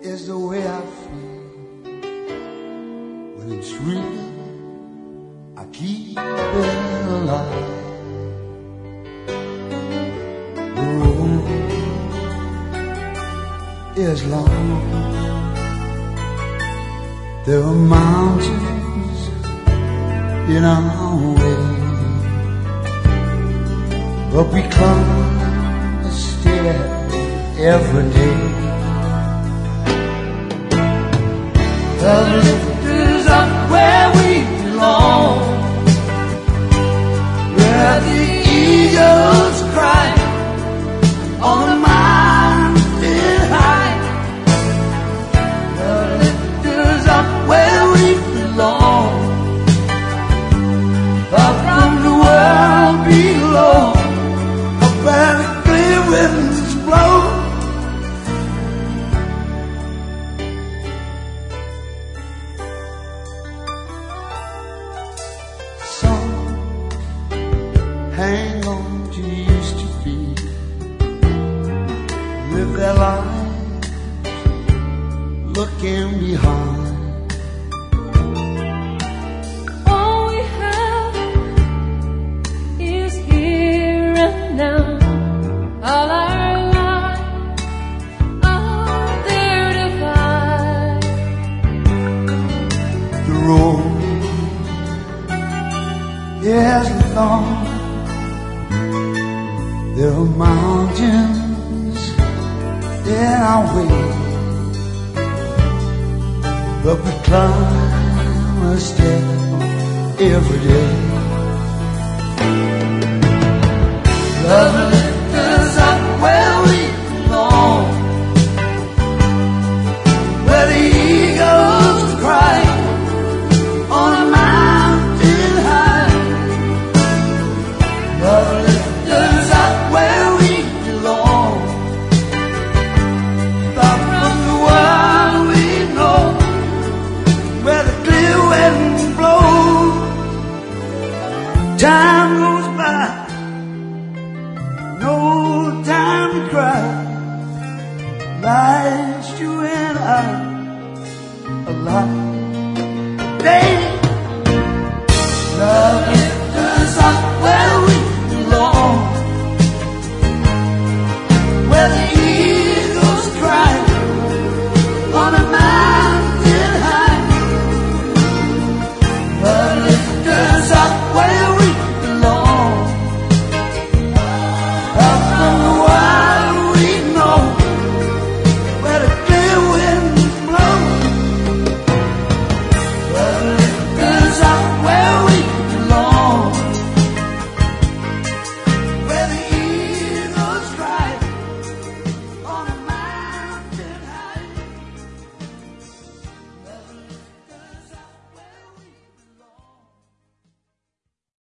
is the way I feel. When it's real, I keep it alive. The road is long. There are mountains in our way, but we climb a stair every day. The lift is up where we belong, where the eagles cry on a mountain high. The lift is up where we belong, up from the world below, up where the clear winds blow. Hang on to used to be, live their lives looking behind. All we have is here and now. All our lives are there to find. The road is long. There are mountains in our way, but we climb a step every day. Love lifts us up where we belong, where the eagles cry on a mountain high. Love lifts us up where we belong, far from the world we know, where the clear winds blow. Time goes by, no time to cry. Life's you and I alive.